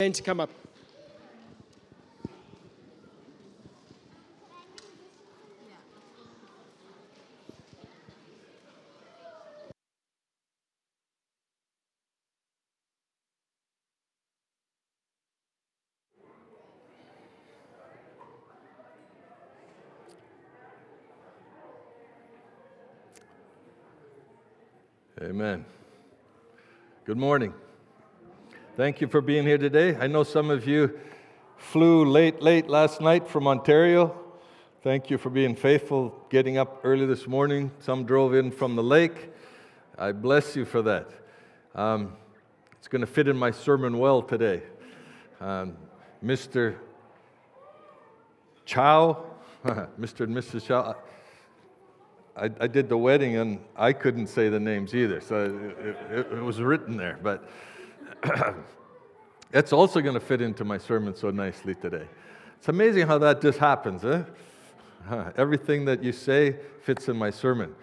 And to come up. Amen. Good morning. Thank you for being here today. I know some of you flew late last night from Ontario. Thank you for being faithful, getting up early this morning. Some drove in from the lake. I bless you for that. It's going to fit in my sermon well today. Mr. Chow, Mr. and Mrs. Chow, I did the wedding and I couldn't say the names either, so it was written there. But it's also going to fit into my sermon so nicely today. It's amazing how that just happens, eh? Everything that you say fits in my sermon.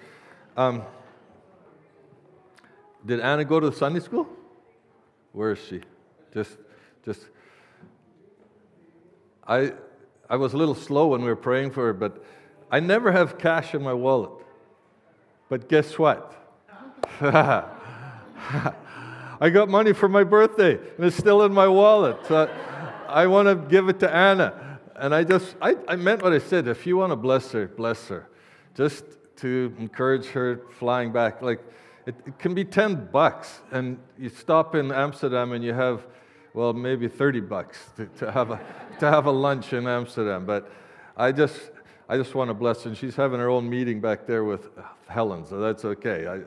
Did Anna go to Sunday school? Where is she? I was a little slow when we were praying for her, but I never have cash in my wallet. But guess what? I got money for my birthday, and it's still in my wallet. So I want to give it to Anna. And I meant what I said. If you want to bless her, bless her. Just to encourage her flying back. Like, it can be $10, and you stop in Amsterdam and you have, well, maybe $30 to have a lunch in Amsterdam. But I just want to bless her. And she's having her own meeting back there with Helen, so that's okay.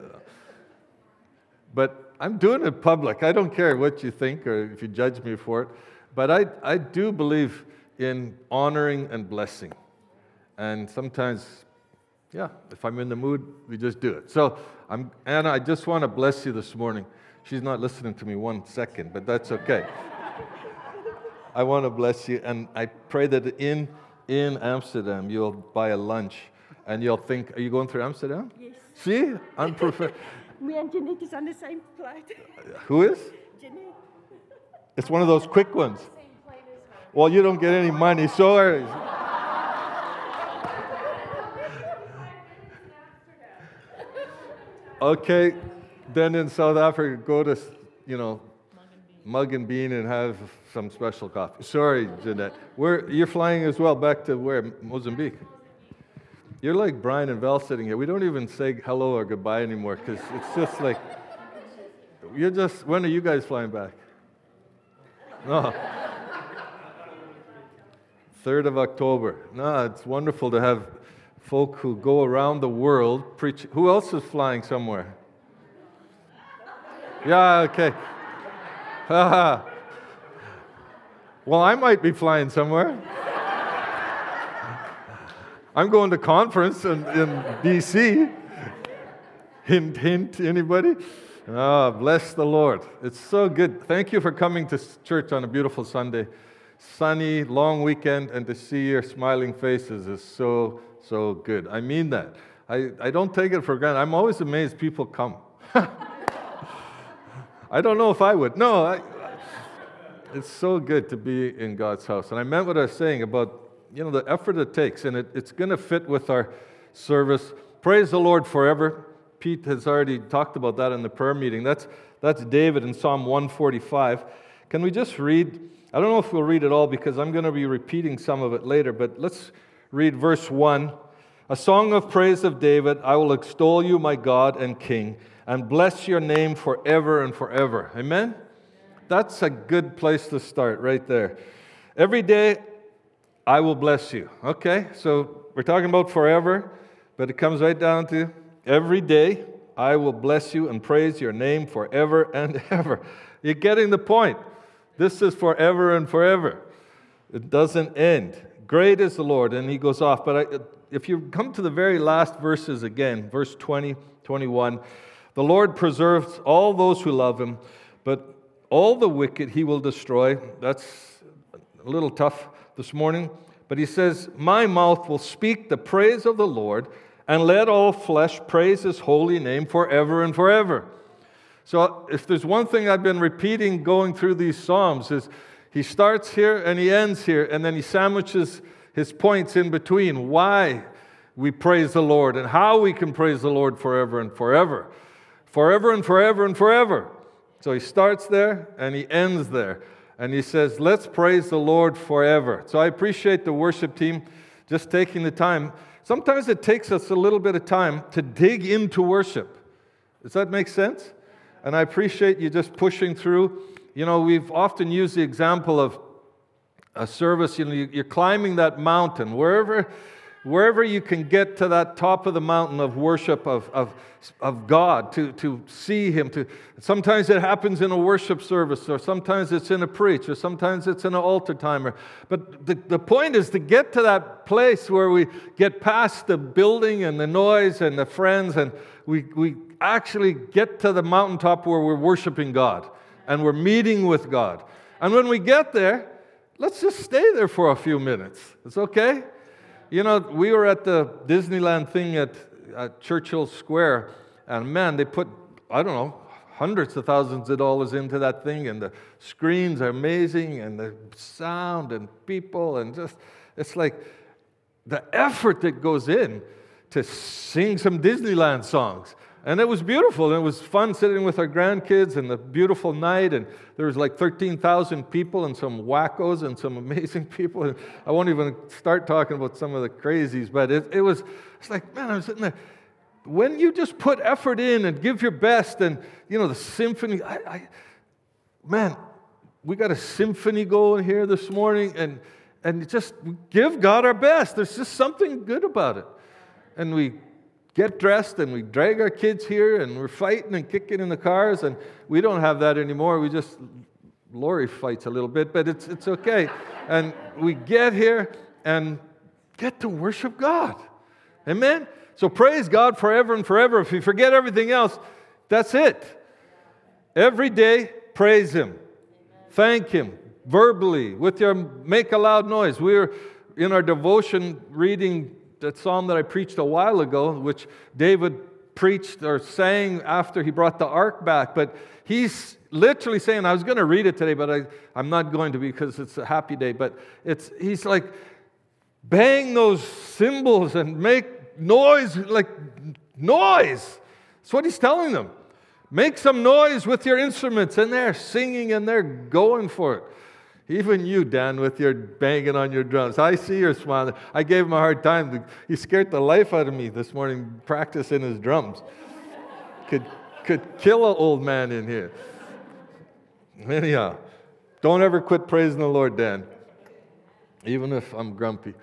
But I'm doing it public. I don't care what you think or if you judge me for it. But I do believe in honoring and blessing. And sometimes, if I'm in the mood, we just do it. So, Anna, I just want to bless you this morning. She's not listening to me 1 second, but that's okay. I want to bless you, and I pray that in Amsterdam you'll buy a lunch, and you'll think, are you going through Amsterdam? Yes. See? Me and Jeanette is on the same flight. Who is? Jeanette. It's one of those quick ones. Well, you don't get any money, so... Okay, then in South Africa, go to, Mug and Bean and have some special coffee. Sorry, Jeanette. You're flying as well back to where? Mozambique. You're like Brian and Val sitting here. We don't even say hello or goodbye anymore because it's just like, when are you guys flying back? No. 3rd of October. No, it's wonderful to have folk who go around the world preach. Who else is flying somewhere? Yeah, okay. Well, I might be flying somewhere. I'm going to conference in D.C. Hint, hint, anybody? Bless the Lord. It's so good. Thank you for coming to church on a beautiful Sunday. Sunny, long weekend, and to see your smiling faces is so good. I mean that. I don't take it for granted. I'm always amazed people come. I don't know if I would. No, it's so good to be in God's house. And I meant what I was saying about, the effort it takes, and it's going to fit with our service. Praise the Lord forever. Pete has already talked about that in the prayer meeting. That's David in Psalm 145. Can we just read? I don't know if we'll read it all because I'm going to be repeating some of it later, but let's read verse 1. A song of praise of David. I will extol you, my God and King, and bless your name forever and forever. Amen? That's a good place to start right there. Every day, I will bless you. Okay, so we're talking about forever, but it comes right down to every day, I will bless you and praise your name forever and ever. You're getting the point. This is forever and forever. It doesn't end. Great is the Lord, and he goes off. But if you come to the very last verses again, verse 20, 21, the Lord preserves all those who love him, but all the wicked he will destroy. That's a little tough this morning. But he says, my mouth will speak the praise of the Lord, and let all flesh praise his holy name forever and forever. So if there's one thing I've been repeating going through these Psalms is, He starts here and he ends here, and then he sandwiches his points in between. Why we praise the Lord and how we can praise the Lord forever and forever. Forever and forever and forever. So he starts there and he ends there. And he says, let's praise the Lord forever. So I appreciate the worship team just taking the time. Sometimes it takes us a little bit of time to dig into worship. Does that make sense? And I appreciate you just pushing through. You know, we've often used the example of a service. You know, you're climbing that mountain. Wherever you can get to that top of the mountain of worship of God, to see Him. Sometimes it happens in a worship service, or sometimes it's in a preach, or sometimes it's in an altar timer. But the point is to get to that place where we get past the building and the noise and the friends, and we actually get to the mountaintop where we're worshiping God, and we're meeting with God. And when we get there, let's just stay there for a few minutes. It's okay? You know, we were at the Disneyland thing at Churchill Square, and man, they put, I don't know, hundreds of thousands of dollars into that thing, and the screens are amazing, and the sound and people, and just, it's like the effort that goes in to sing some Disneyland songs. And it was beautiful, and it was fun sitting with our grandkids, and the beautiful night, and there was like 13,000 people, and some wackos, and some amazing people, and I won't even start talking about some of the crazies, but it's like, man, I was sitting there. When you just put effort in and give your best, and, you know, the symphony, man, we got a symphony going here this morning, and just give God our best. There's just something good about it. And we get dressed and we drag our kids here and we're fighting and kicking in the cars, and we don't have that anymore. We just, Lori fights a little bit, but it's okay. And we get here and get to worship God. Amen? So praise God forever and forever. If you forget everything else, that's it. Every day, praise Him. Thank Him verbally with your make a loud noise. We're in our devotion reading that psalm that I preached a while ago, which David preached or sang after he brought the ark back. But he's literally saying, I was going to read it today, but I'm not going to because it's a happy day. But he's like, bang those cymbals and make noise, like noise. That's what he's telling them. Make some noise with your instruments, and they're singing and they're going for it. Even you, Dan, with your banging on your drums. I see your smile. I gave him a hard time. He scared the life out of me this morning practicing his drums. Could kill an old man in here. Anyhow, don't ever quit praising the Lord, Dan. Even if I'm grumpy.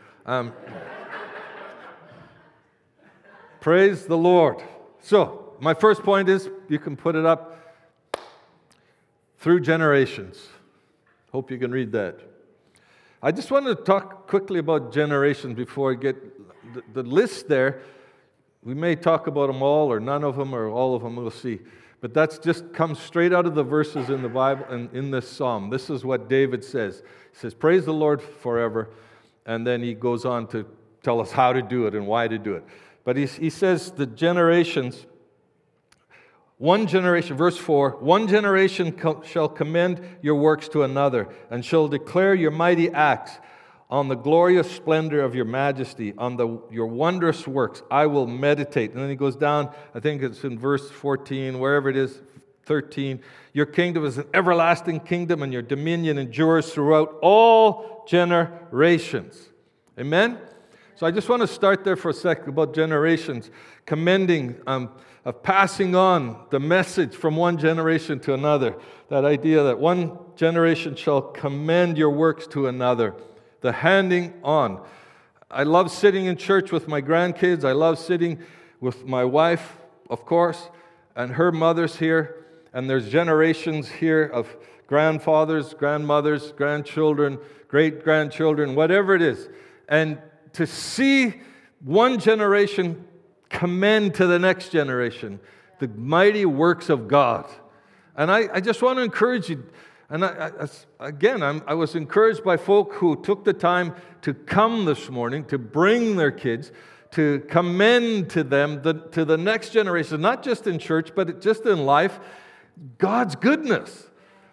Praise the Lord. So, my first point is, you can put it up, through generations. Hope you can read that. I just want to talk quickly about generations before I get the list there. We may talk about them all, or none of them, or all of them, we'll see. But that's just comes straight out of the verses in the Bible and in this psalm. This is what David says. He says, praise the Lord forever. And then he goes on to tell us how to do it and why to do it. But he says the generations, one generation, verse 4, one generation shall commend your works to another, and shall declare your mighty acts. On the glorious splendor of your majesty, on your wondrous works, I will meditate. And then he goes down, I think it's in verse 14, wherever it is, 13. Your kingdom is an everlasting kingdom, and your dominion endures throughout all generations. Amen? So I just want to start there for a second about generations, commending, of passing on the message from one generation to another. That idea that one generation shall commend your works to another. The handing on. I love sitting in church with my grandkids. I love sitting with my wife, of course, and her mother's here. And there's generations here of grandfathers, grandmothers, grandchildren, great-grandchildren, whatever it is. And to see one generation commend to the next generation the mighty works of God. And I just want to encourage you. And I was encouraged by folk who took the time to come this morning, to bring their kids, to commend to them, to the next generation, not just in church, but just in life, God's goodness.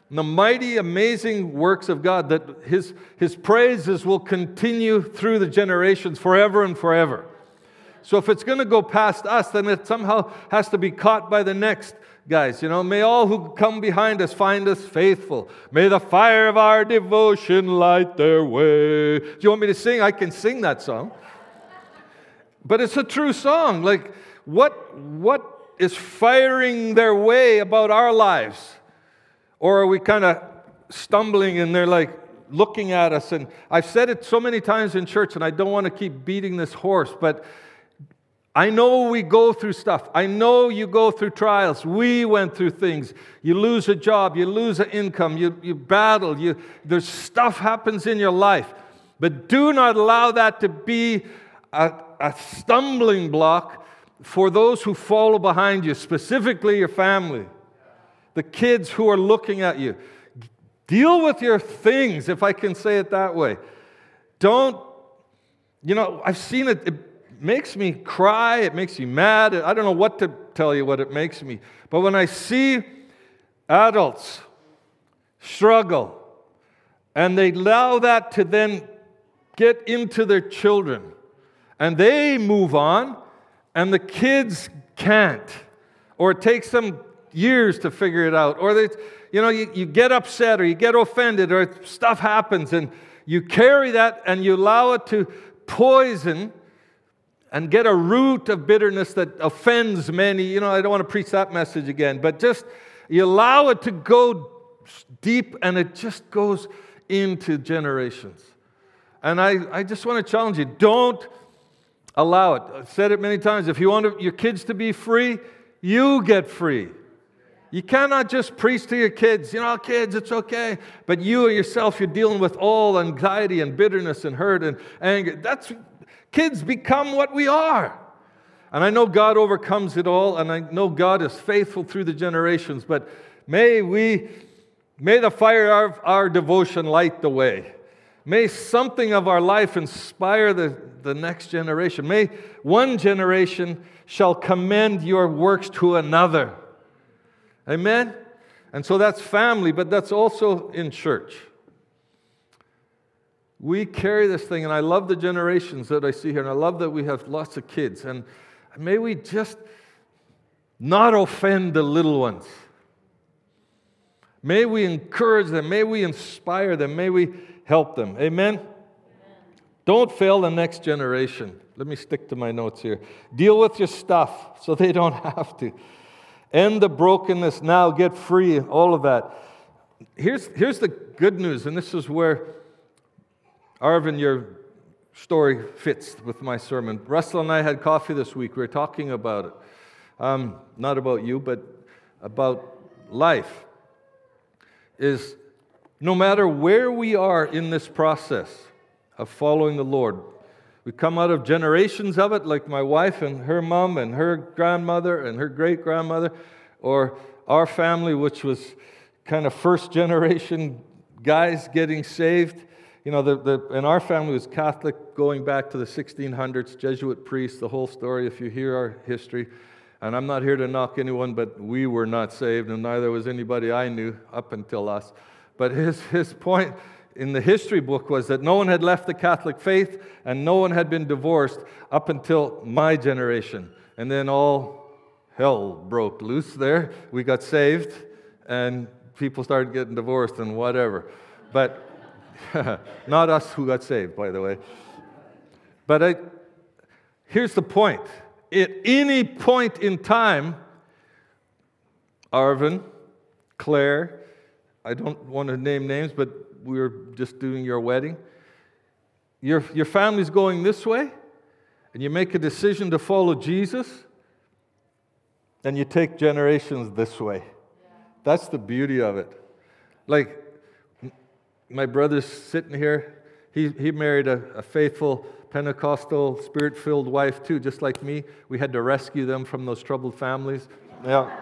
and the mighty, amazing works of God, that His praises will continue through the generations forever and forever. So if it's going to go past us, then it somehow has to be caught by the next guys. May all who come behind us find us faithful. May the fire of our devotion light their way. Do you want me to sing? I can sing that song. But it's a true song. Like, what is firing their way about our lives? Or are we kind of stumbling and they're like looking at us? And I've said it so many times in church, and I don't want to keep beating this horse, but I know we go through stuff. I know you go through trials. We went through things. You lose a job. You lose an income. You battle. There's stuff happens in your life. But do not allow that to be a stumbling block for those who follow behind you, specifically your family, the kids who are looking at you. Deal with your things, if I can say it that way. Don't, I've seen it. It makes me cry. It makes me mad. I don't know what to tell you what it makes me. But when I see adults struggle and they allow that to then get into their children and they move on and the kids can't, or it takes them years to figure it out, or you get upset or you get offended or stuff happens and you carry that and you allow it to poison and get a root of bitterness that offends many. I don't want to preach that message again, but just you allow it to go deep and it just goes into generations. And I just want to challenge you, don't allow it. I've said it many times. If you want your kids to be free, you get free. You cannot just preach to your kids, kids, it's okay. But you yourself, you're dealing with all anxiety and bitterness and hurt and anger. Kids become what we are. And I know God overcomes it all, and I know God is faithful through the generations, but may the fire of our devotion light the way. May something of our life inspire the next generation. May one generation shall commend your works to another. Amen? And so that's family, but that's also in church. We carry this thing, and I love the generations that I see here, and I love that we have lots of kids. And may we just not offend the little ones. May we encourage them. May we inspire them. May we help them. Amen? Don't fail the next generation. Let me stick to my notes here. Deal with your stuff so they don't have to. End the brokenness now. Get free. All of that. Here's the good news, and this is where Arvin, your story fits with my sermon. Russell and I had coffee this week. We were talking about it. Not about you, but about life. Is no matter where we are in this process of following the Lord, we come out of generations of it, like my wife and her mom and her grandmother and her great-grandmother, or our family, which was kind of first generation guys getting saved. In our family was Catholic going back to the 1600s, Jesuit priests, the whole story, if you hear our history. And I'm not here to knock anyone, but we were not saved, and neither was anybody I knew up until us. But his point in the history book was that no one had left the Catholic faith, and no one had been divorced up until my generation. And then all hell broke loose there. We got saved, and people started getting divorced and whatever. But not us who got saved, by the way. But here's the point. At any point in time, Arvin, Claire, I don't want to name names, but we were just doing your wedding. Your family's going this way, and you make a decision to follow Jesus, and you take generations this way. That's the beauty of it. Like, my brother's sitting here. He married a faithful Pentecostal, Spirit-filled wife too, just like me. We had to rescue them from those troubled families. Yeah.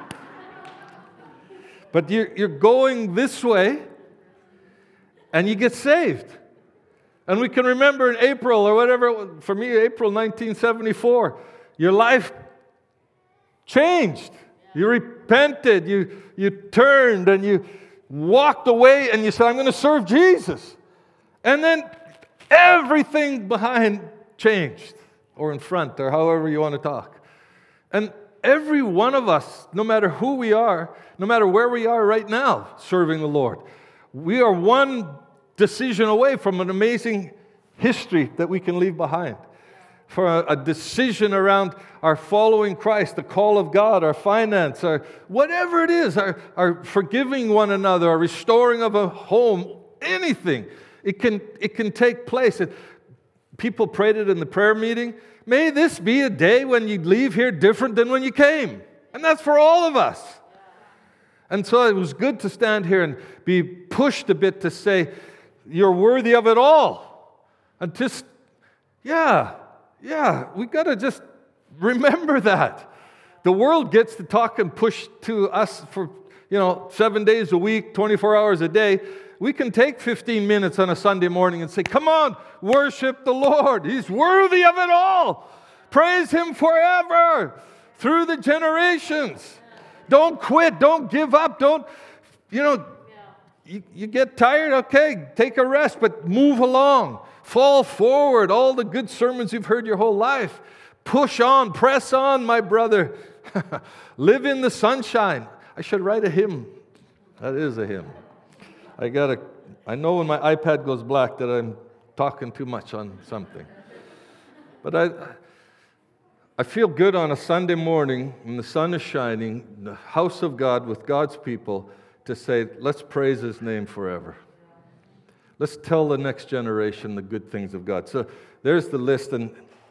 But you're going this way, and you get saved. And we can remember in April or whatever, for me, April 1974, your life changed. You repented, you turned, and walked away and you said, I'm going to serve Jesus. And then everything behind changed, or in front, or however you want to talk. And every one of us, no matter who we are, no matter where we are right now serving the Lord, we are one decision away from an amazing history that we can leave behind. For a decision around our following Christ, the call of God, our finance, our whatever it is, our forgiving one another, our restoring of a home, anything. It can take place. People prayed it in the prayer meeting. May this be a day when you leave here different than when you came. And that's for all of us. And so it was good to stand here and be pushed a bit to say, you're worthy of it all. And just, we got to just remember that. The world gets to talk and push to us for, 7 days a week, 24 hours a day. We can take 15 minutes on a Sunday morning and say, come on, worship the Lord. He's worthy of it all. Praise Him forever through the generations. Don't quit. Don't give up. Don't, you get tired, okay, take a rest, but move along. Fall forward. All the good sermons you've heard your whole life. Push on. Press on, my brother. Live in the sunshine. I should write a hymn. That is a hymn. I know when my iPad goes black that I'm talking too much on something. But I feel good on a Sunday morning when the sun is shining, the house of God with God's people, to say, let's praise His name forever. Let's tell the next generation the good things of God. So there's the list, and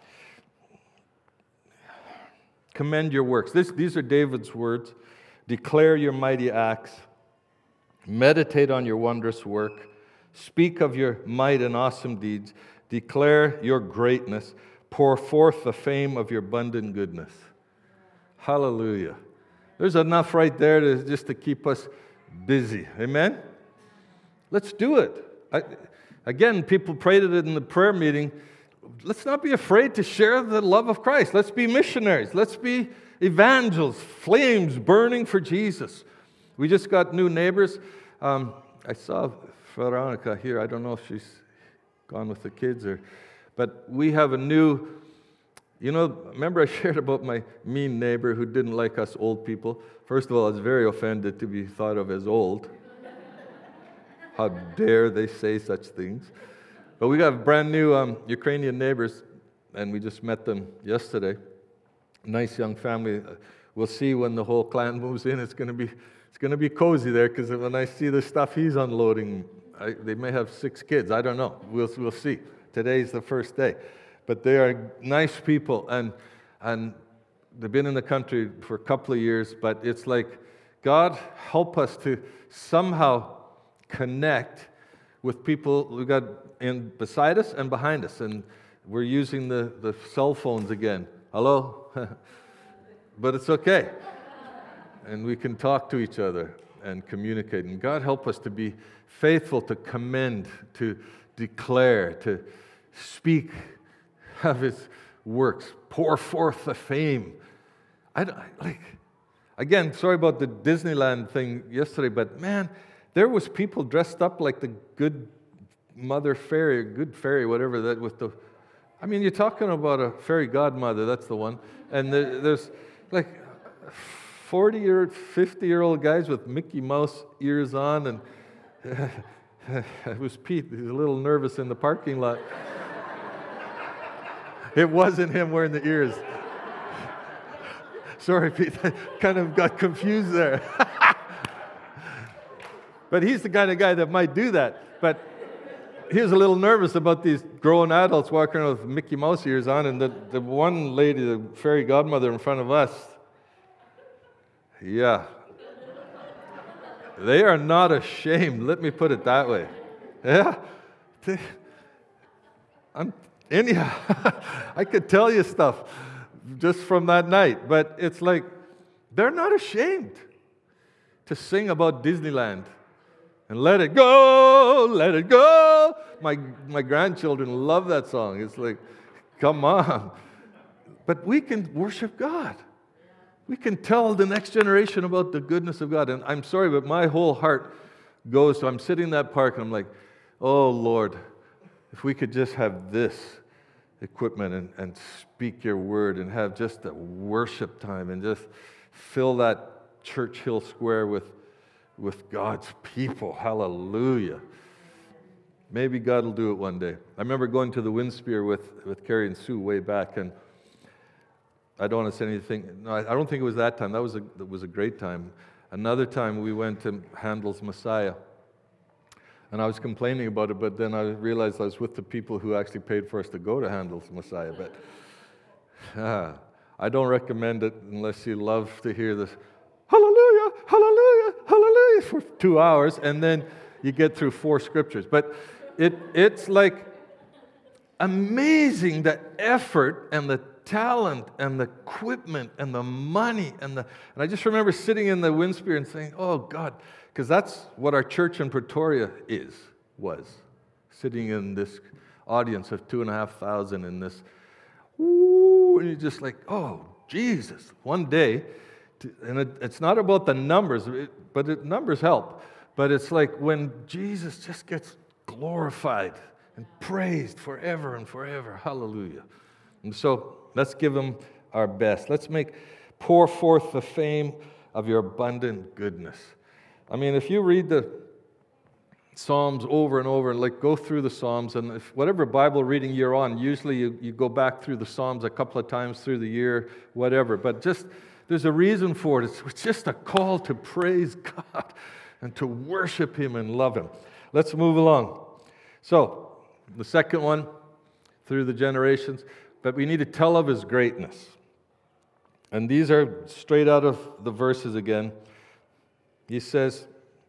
commend your works. These are David's words. Declare your mighty acts. Meditate on your wondrous work. Speak of your might and awesome deeds. Declare your greatness. Pour forth the fame of your abundant goodness. Hallelujah. There's enough right there just to keep us busy. Amen? Let's do it. Again, people prayed it in the prayer meeting. Let's not be afraid to share the love of Christ. Let's be missionaries. Let's be evangelists, flames burning for Jesus. We just got new neighbors. I saw Veronica here. I don't know if she's gone with the kids, but we have a new, remember I shared about my mean neighbor who didn't like us old people? First of all, I was very offended to be thought of as old. How dare they say such things? But we got brand new Ukrainian neighbors, and we just met them yesterday. Nice young family. We'll see when the whole clan moves in. It's going to be cozy there, because when I see the stuff he's unloading, they may have 6 kids. I don't know. We'll see. Today's the first day. But they are nice people, and they've been in the country for a couple of years, but it's like, God, help us to somehow connect with people we got in beside us and behind us. And we're using the cell phones again. Hello? But it's okay. And we can talk to each other and communicate. And God help us to be faithful, to commend, to declare, to speak of His works. Pour forth the fame. Again, sorry about the Disneyland thing yesterday, but man, there was people dressed up like the good mother fairy, good fairy, whatever that you're talking about a fairy godmother, that's the one. And there's like 40 or 50-year-old guys with Mickey Mouse ears on, and it was Pete. He was a little nervous in the parking lot. It wasn't him wearing the ears. Sorry, Pete, I kind of got confused there. But he's the kind of guy that might do that. But he was a little nervous about these grown adults walking around with Mickey Mouse ears on, and the one lady, the fairy godmother in front of us, yeah. They are not ashamed, let me put it that way. Yeah. Anyhow, I could tell you stuff just from that night, but it's like, they're not ashamed to sing about Disneyland and let it go, let it go. My grandchildren love that song. It's like, come on. But we can worship God. We can tell the next generation about the goodness of God. And I'm sorry, but my whole heart goes. So I'm sitting in that park and I'm like, oh Lord, if we could just have this equipment and speak your word and have just a worship time and just fill that Churchill Square with God's people. Hallelujah. Maybe God will do it one day. I remember going to the Windspear with Carrie and Sue way back, and I don't want to say anything. No, I don't think it was that time. That was a great time. Another time we went to Handel's Messiah, and I was complaining about it, but then I realized I was with the people who actually paid for us to go to Handel's Messiah. But I don't recommend it unless you love to hear this, hallelujah, hallelujah, hallelujah, for 2 hours, and then you get through 4 scriptures. But it's like amazing the effort and the talent and the equipment and the money and I just remember sitting in the Windspear and saying, oh God, because that's what our church in Pretoria was sitting in this audience of 2,500 in this, and you're just like, oh Jesus, one day, and it's not about the numbers, but numbers help, but it's like when Jesus just gets glorified and praised forever and forever. Hallelujah. And so let's give him our best. Let's pour forth the fame of your abundant goodness. I mean, if you read the Psalms over and over, and like go through the Psalms, and if whatever Bible reading you're on, usually you go back through the Psalms a couple of times through the year, whatever. But just there's a reason for it. It's just a call to praise God and to worship him and love him. Let's move along. So, the second one, through the generations, but we need to tell of his greatness. And these are straight out of the verses again. He says,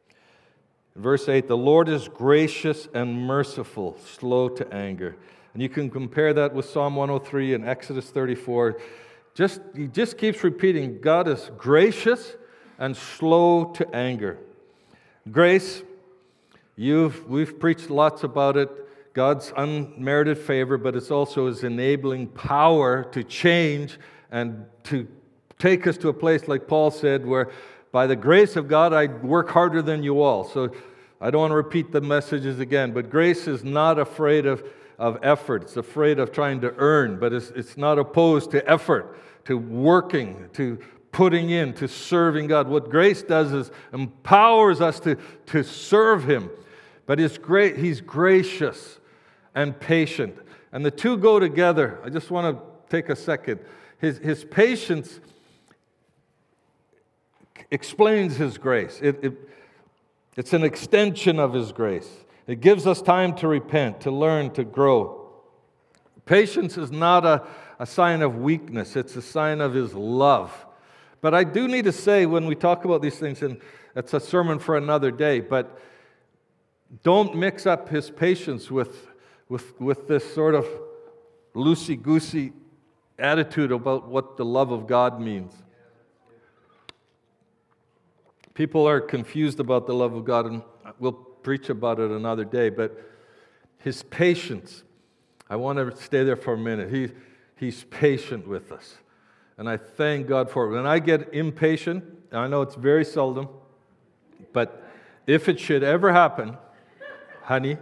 verse 8, the Lord is gracious and merciful, slow to anger. And you can compare that with Psalm 103 and Exodus 34. He just keeps repeating, God is gracious and slow to anger. Grace, we've preached lots about it, God's unmerited favor, but it's also his enabling power to change and to take us to a place, like Paul said, where by the grace of God, I work harder than you all. So I don't want to repeat the messages again, but grace is not afraid of effort. It's afraid of trying to earn, but it's not opposed to effort, to working, to putting in, to serving God. What grace does is empowers us to serve him. But he's gracious and patient. And the two go together. I just want to take a second. His patience explains his grace. It's an extension of his grace. It gives us time to repent, to learn, to grow. Patience is not a sign of weakness. It's a sign of his love. But I do need to say, when we talk about these things, and it's a sermon for another day, but don't mix up his patience with this sort of loosey-goosey attitude about what the love of God means. People are confused about the love of God, and we'll preach about it another day, but his patience, I want to stay there for a minute. He's patient with us, and I thank God for it. When I get impatient, and I know it's very seldom, but if it should ever happen, honey,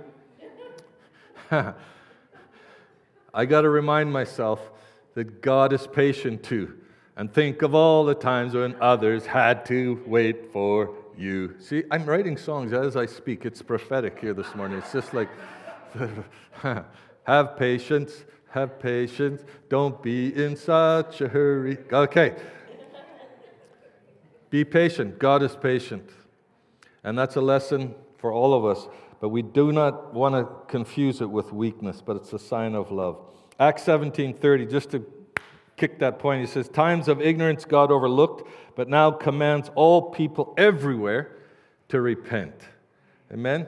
I got to remind myself that God is patient too. And think of all the times when others had to wait for you. See, I'm writing songs as I speak. It's prophetic here this morning. It's just like, have patience, don't be in such a hurry. Okay. Be patient. God is patient. And that's a lesson for all of us. But we do not want to confuse it with weakness, but it's a sign of love. Acts 17:30, just to kick that point, he says, times of ignorance God overlooked, but now commands all people everywhere to repent. Amen?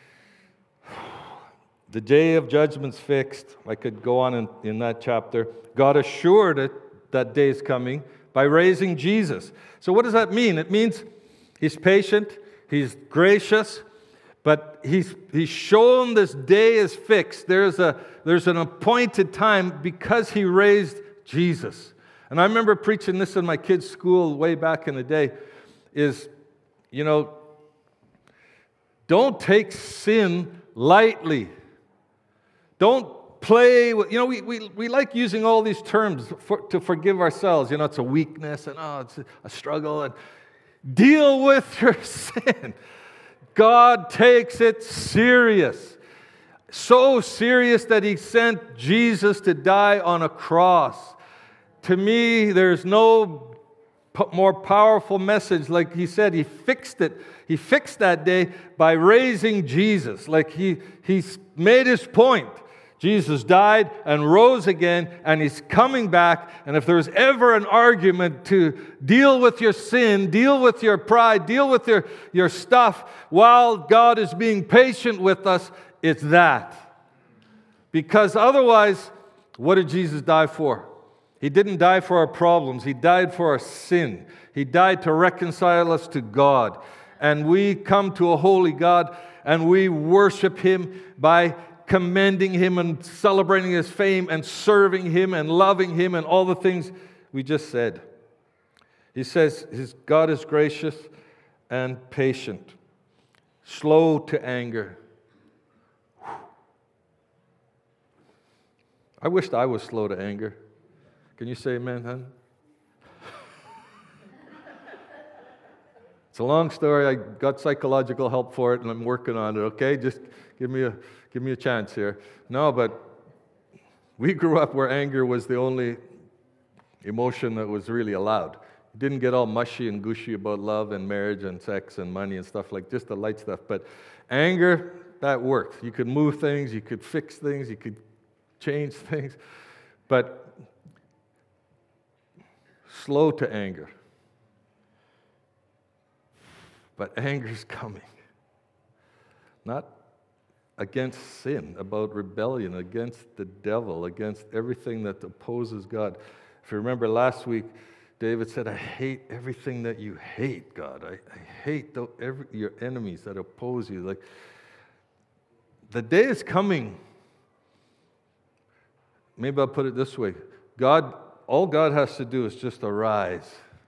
The day of judgment's fixed. I could go on in that chapter. God assured it that day is coming by raising Jesus. So what does that mean? It means he's patient, he's gracious, but he's shown this day is fixed. There's an appointed time because he raised Jesus. And I remember preaching this in my kids' school way back in the day, is, don't take sin lightly. Don't play with, we like using all these terms to forgive ourselves. It's a weakness and it's a struggle. And deal with your sin. God takes it serious. So serious that He sent Jesus to die on a cross. To me, there's no more powerful message. Like He said, He fixed it. He fixed that day by raising Jesus. Like He's made His point. Jesus died and rose again, and He's coming back. And if there's ever an argument to deal with your sin, deal with your pride, deal with your stuff while God is being patient with us, it's that. Because otherwise, what did Jesus die for? He didn't die for our problems. He died for our sin. He died to reconcile us to God. And we come to a holy God, and we worship Him by commending Him and celebrating His fame and serving Him and loving Him and all the things we just said. He says His God is gracious and patient, slow to anger. I wished I was slow to anger. Can you say amen, hon? It's a long story. I got psychological help for it, and I'm working on it, okay? Just give me a chance here. No, but we grew up where anger was the only emotion that was really allowed. You didn't get all mushy and gushy about love and marriage and sex and money and stuff like just the light stuff. But anger, that worked. You could move things, you could fix things, you could change things. But slow to anger. But anger's coming. Not against sin, about rebellion, against the devil, against everything that opposes God. If you remember last week, David said, I hate everything that you hate, God. I hate your enemies that oppose you. Like, the day is coming. Maybe I'll put it this way. All God has to do is just arise,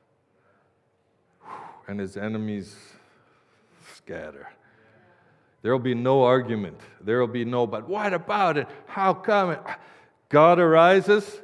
and His enemies scatter. There will be no argument. There will be no, but what about it? How come? God arises,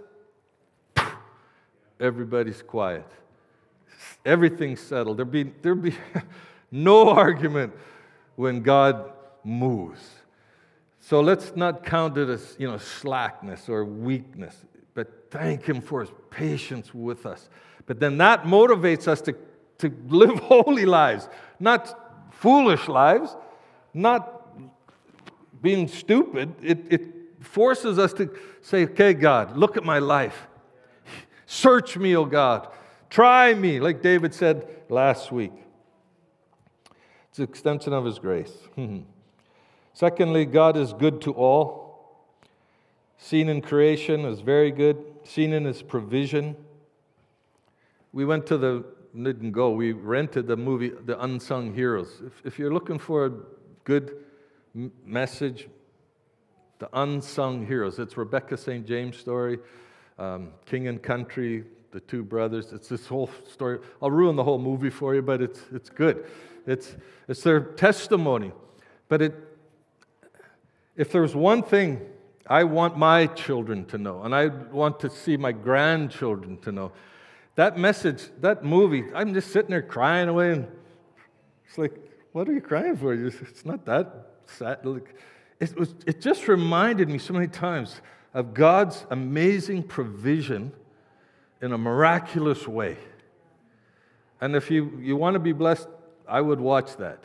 everybody's quiet. Everything's settled. There'll be no argument when God moves. So let's not count it as, slackness or weakness, but thank Him for His patience with us. But then that motivates us to live holy lives, not foolish lives, not being stupid. It forces us to say, okay, God, look at my life. Search me, O God. Try me, like David said last week. It's an extension of His grace. Secondly, God is good to all. Seen in creation is very good. Seen in His provision. We we rented the movie, The Unsung Heroes. If you're looking for a good message, The Unsung Heroes. It's Rebecca St. James' story, King and Country, the two brothers. It's this whole story. I'll ruin the whole movie for you, but it's good. It's their testimony. But if there's one thing I want my children to know, and I want to see my grandchildren to know, that message, that movie, I'm just sitting there crying away, and it's like, what are you crying for? It's not that sad. It just reminded me so many times of God's amazing provision in a miraculous way. And if you want to be blessed, I would watch that.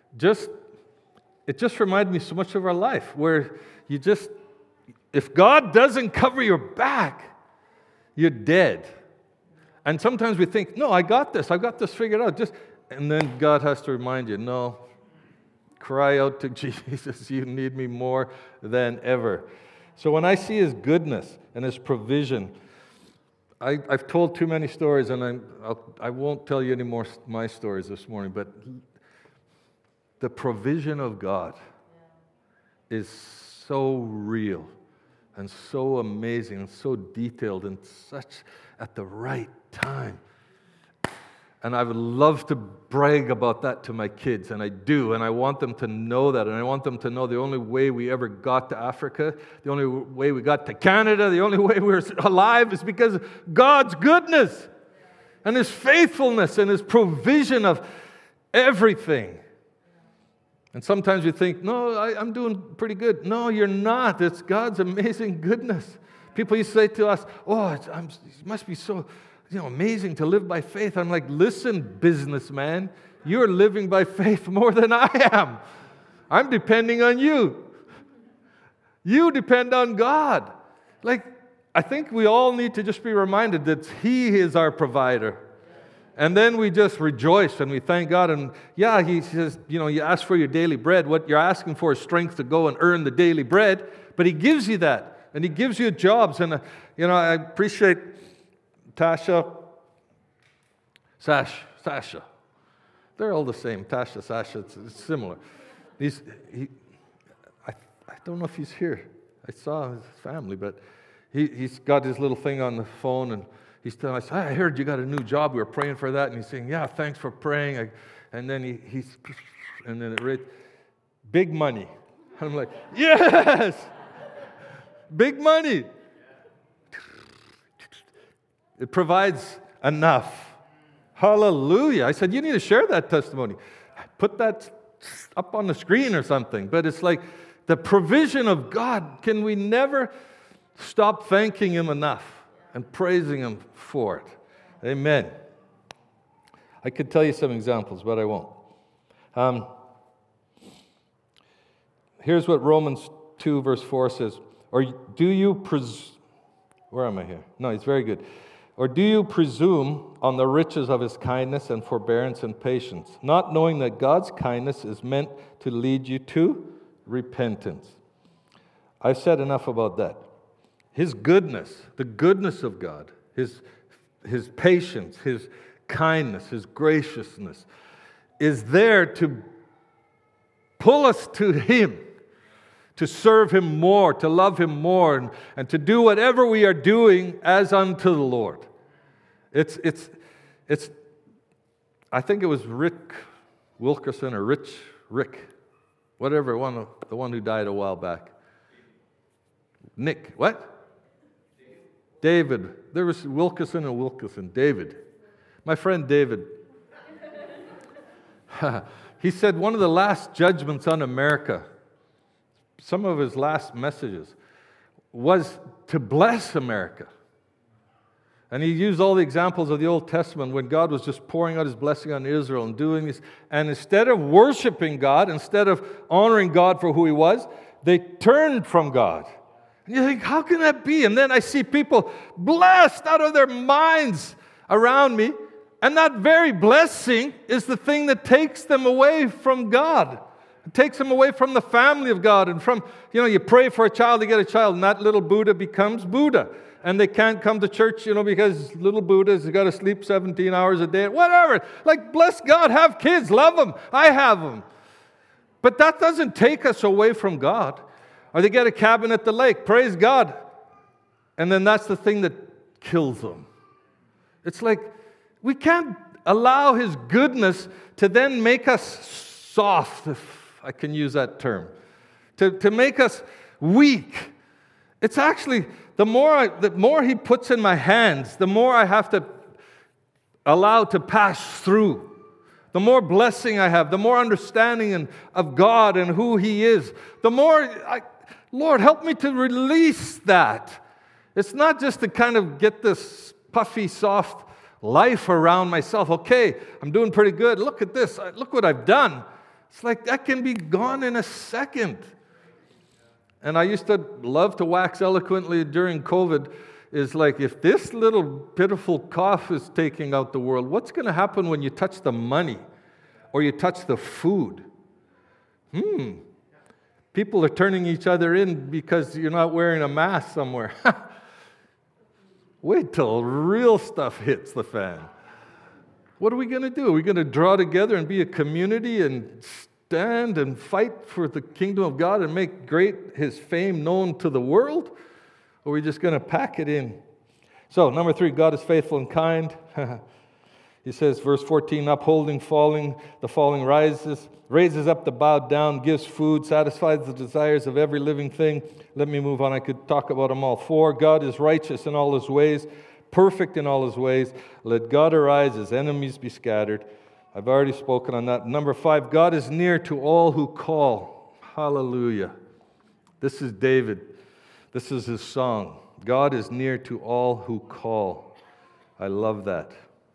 It just reminded me so much of our life, where if God doesn't cover your back, you're dead. And sometimes we think, no, I've got this figured out. And then God has to remind you, no, cry out to Jesus, you need me more than ever. So when I see His goodness and His provision, I've told too many stories, and I won't tell you any more my stories this morning, but the provision of God is so real and so amazing and so detailed and such at the right time. And I would love to brag about that to my kids, and I do, and I want them to know that, and I want them to know the only way we ever got to Africa, the only way we got to Canada, the only way we're alive is because of God's goodness and His faithfulness and His provision of everything. And sometimes you think, no, I'm doing pretty good. No, you're not. It's God's amazing goodness. People used to say to us, oh, it must be so amazing to live by faith. I'm like, listen, businessman, you're living by faith more than I am. I'm depending on you. You depend on God. Like, I think we all need to just be reminded that He is our provider. And then we just rejoice and we thank God. And yeah, He says, you ask for your daily bread. What you're asking for is strength to go and earn the daily bread. But He gives you that. And He gives you jobs. And, I appreciate Tasha, Sasha. They're all the same. Tasha, Sasha, it's similar. I don't know if he's here. I saw his family, but he's got his little thing on the phone, and he's telling us, I heard you got a new job. We were praying for that. And he's saying, yeah, thanks for praying. And then and then it read, big money. I'm like, yes! Big money. It provides enough. Hallelujah. I said, you need to share that testimony. Put that up on the screen or something. But it's like the provision of God. Can we never stop thanking Him enough and praising Him for it? Amen. I could tell you some examples, but I won't. Here's what Romans 2 verse 4 says. Or do you where am I here? No, it's very good. Or do you presume on the riches of His kindness and forbearance and patience, not knowing that God's kindness is meant to lead you to repentance? I've said enough about that. His goodness, the goodness of God, His patience, His kindness, His graciousness is there to pull us to Him, to serve Him more, to love Him more, and to do whatever we are doing as unto the Lord. It's. I think it was Rick Wilkerson or Rick, whatever, the one who died a while back. Nick, what? David. There was Wilkerson and Wilkerson. David. My friend David. He said one of the last judgments on America, some of his last messages, was to bless America. And he used all the examples of the Old Testament when God was just pouring out His blessing on Israel and doing this. And instead of worshiping God, instead of honoring God for who He was, they turned from God. And you think, how can that be? And then I see people blessed out of their minds around me. And that very blessing is the thing that takes them away from God. It takes them away from the family of God. And from, you pray for a child to get a child, and that little Buddha becomes Buddha. And they can't come to church, because little Buddha's got to sleep 17 hours a day. Whatever. Like, bless God, have kids, love them. I have them. But that doesn't take us away from God. Or they get a cabin at the lake. Praise God. And then that's the thing that kills them. It's like, we can't allow His goodness to then make us soft, if I can use that term, to make us weak. It's actually, the more He puts in my hands, the more I have to allow to pass through. The more blessing I have, the more understanding of God and who He is, the more, Lord, help me to release that. It's not just to kind of get this puffy, soft life around myself. Okay, I'm doing pretty good. Look at this. Look what I've done. It's like that can be gone in a second. And I used to love to wax eloquently during COVID, is like, if this little pitiful cough is taking out the world, what's going to happen when you touch the money or you touch the food? People are turning each other in because you're not wearing a mask somewhere. Wait till real stuff hits the fan. What are we going to do? Are we going to draw together and be a community and stand and fight for the kingdom of God and make great His fame known to the world? Or are we just going to pack it in? So, number 3, God is faithful and kind. He says, verse 14, upholding the falling raises up the bowed down, gives food, satisfies the desires of every living thing. Let me move on. I could talk about them all. 4, God is righteous in all his ways, perfect in all his ways. Let God arise, his enemies be scattered. I've already spoken on that. Number 5, God is near to all who call. Hallelujah. This is David. This is his song. God is near to all who call. I love that.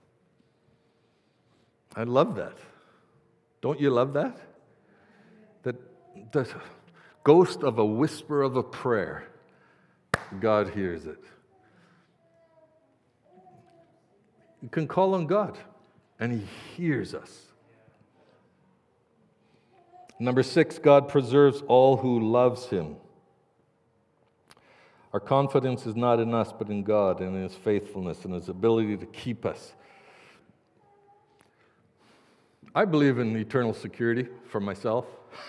I love that. Don't you love that? That the ghost of a whisper of a prayer, God hears it. You can call on God, and he hears us. Number 6, God preserves all who loves him. Our confidence is not in us, but in God and in his faithfulness and his ability to keep us. I believe in eternal security for myself.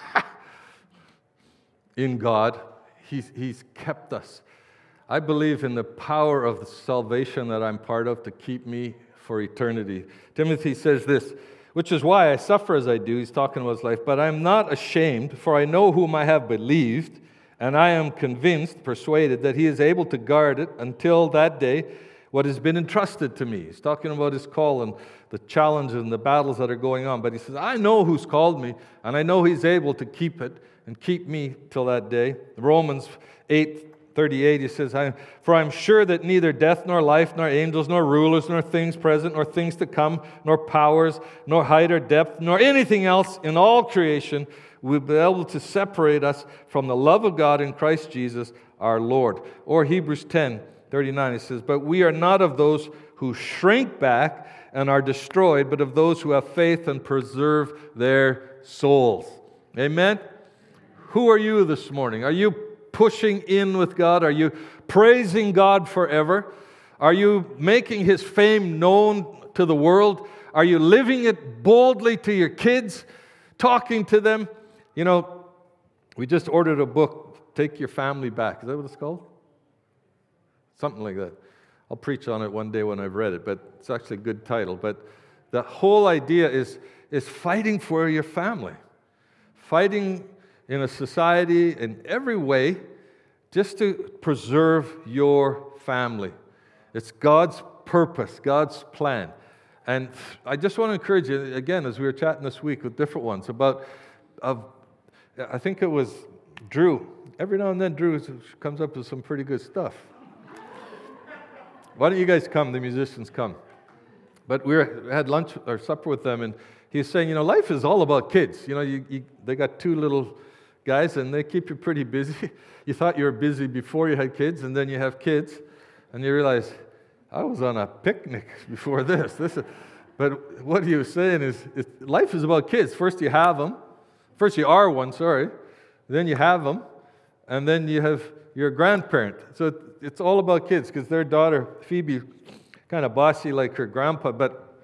In God, he's kept us. I believe in the power of the salvation that I'm part of to keep me for eternity. Timothy says this, which is why I suffer as I do. He's talking about his life. But I am not ashamed, for I know whom I have believed, and I am convinced, persuaded, that he is able to guard it until that day what has been entrusted to me. He's talking about his call and the challenges and the battles that are going on. But he says, I know who's called me, and I know he's able to keep it and keep me till that day. Romans 8:38, he says, for I'm sure that neither death nor life, nor angels, nor rulers, nor things present, nor things to come, nor powers, nor height or depth, nor anything else in all creation will be able to separate us from the love of God in Christ Jesus our Lord. Or Hebrews 10:39, it says, but we are not of those who shrink back and are destroyed, but of those who have faith and preserve their souls. Amen? Who are you this morning? Are you pushing in with God? Are you praising God forever? Are you making his fame known to the world? Are you living it boldly to your kids, talking to them? You know, we just ordered a book, Take Your Family Back. Is that what it's called? Something like that. I'll preach on it one day when I've read it, but it's actually a good title. But the whole idea is fighting for your family. Fighting in a society in every way just to preserve your family. It's God's purpose, God's plan. And I just want to encourage you, again, as we were chatting this week with different ones, about, I think it was Drew. Every now and then Drew comes up with some pretty good stuff. Why don't you guys come, the musicians come. But we had lunch or supper with them, and he's saying, you know, life is all about kids. You know, they got 2 little guys, and they keep you pretty busy. You thought you were busy before you had kids, and then you have kids, and you realize, I was on a picnic before this. But what he was saying is life is about kids. First you have them. First you are one, sorry. Then you have them, and then you're a grandparent. So it's all about kids, because their daughter, Phoebe, kind of bossy like her grandpa, but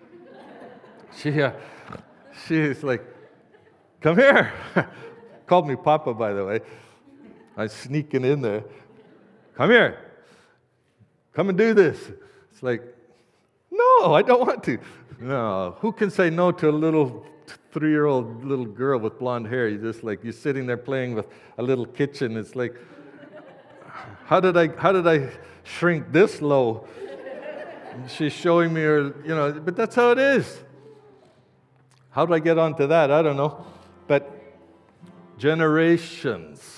she's like, come here. Called me Papa, by the way. I was sneaking in there. Come here. Come and do this. It's like, no, I don't want to. No. Who can say no to a little 3-year-old little girl with blonde hair? You're sitting there playing with a little kitchen. It's like, how did I shrink this low? And she's showing me her, but that's how it is. How do I get onto that? I don't know. But generations.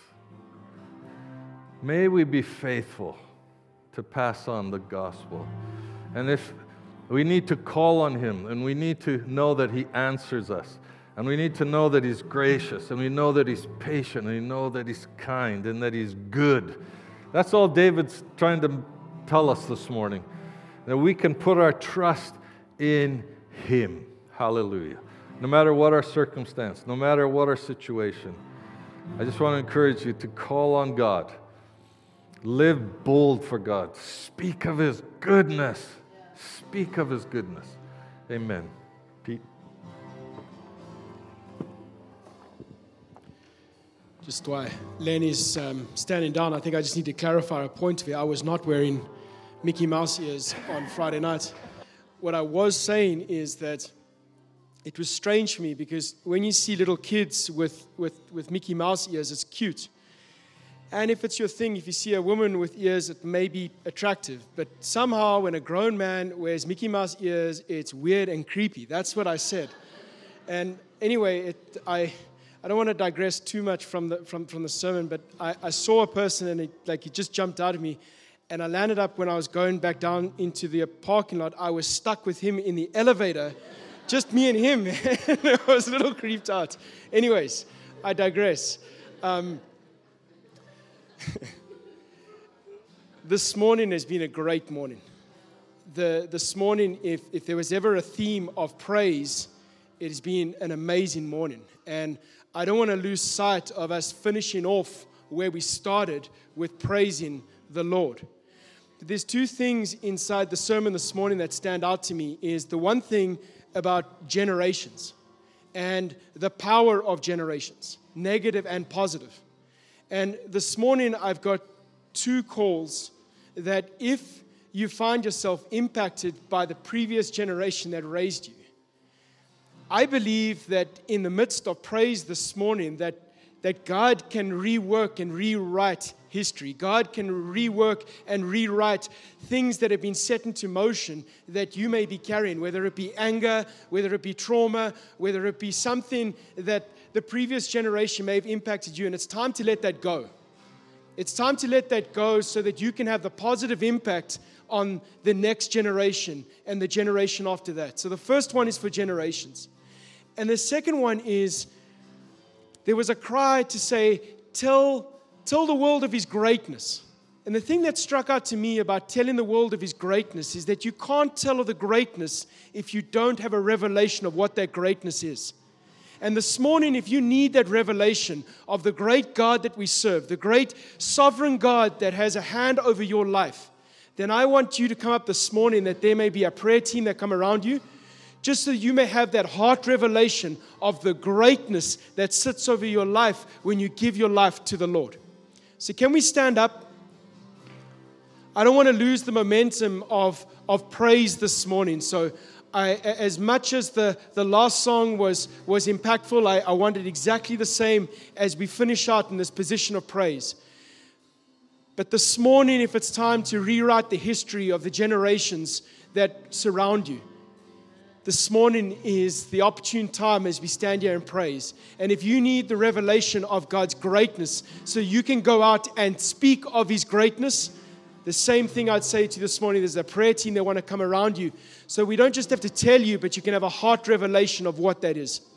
May we be faithful to pass on the gospel. And if we need to call on him, and we need to know that he answers us, and we need to know that he's gracious, and we know that he's patient, and we know that he's kind, and that he's good. That's all David's trying to tell us this morning, that we can put our trust in him. Hallelujah. No matter what our circumstance, no matter what our situation, I just want to encourage you to call on God. Live bold for God. Speak of his goodness. Speak of his goodness. Amen. Pete? Just while Lenny's standing down, I think I just need to clarify a point here. I was not wearing Mickey Mouse ears on Friday night. what I was saying is that it was strange for me because when you see little kids with Mickey Mouse ears, it's cute. And if it's your thing, if you see a woman with ears, it may be attractive. But somehow when a grown man wears Mickey Mouse ears, it's weird and creepy. That's what I said. And anyway, I don't want to digress too much from the sermon, but I saw a person and it just jumped out of me. And I landed up when I was going back down into the parking lot. I was stuck with him in the elevator, just me and him. I was a little creeped out. Anyways, I digress. This morning has been a great morning. This morning, if there was ever a theme of praise, it has been an amazing morning. And I don't want to lose sight of us finishing off where we started with praising the Lord. There's two things inside the sermon this morning that stand out to me. Is the one thing about generations and the power of generations, negative and positive. And this morning I've got two calls that if you find yourself impacted by the previous generation that raised you, I believe that in the midst of praise this morning that God can rework and rewrite history. God can rework and rewrite things that have been set into motion that you may be carrying, whether it be anger, whether it be trauma, whether it be something that the previous generation may have impacted you, and it's time to let that go. It's time to let that go so that you can have the positive impact on the next generation and the generation after that. So the first one is for generations. And the second one is, there was a cry to say, tell the world of His greatness. And the thing that struck out to me about telling the world of His greatness is that you can't tell of the greatness if you don't have a revelation of what that greatness is. And this morning, if you need that revelation of the great God that we serve, the great sovereign God that has a hand over your life, then I want you to come up this morning that there may be a prayer team that come around you, just so you may have that heart revelation of the greatness that sits over your life when you give your life to the Lord. So can we stand up? I don't want to lose the momentum of praise this morning. So as much as the last song was impactful, I wanted exactly the same as we finish out in this position of praise. But this morning, if it's time to rewrite the history of the generations that surround you, this morning is the opportune time as we stand here and praise. And if you need the revelation of God's greatness so you can go out and speak of His greatness, the same thing I'd say to you this morning, there's a prayer team that want to come around you. So we don't just have to tell you, but you can have a heart revelation of what that is.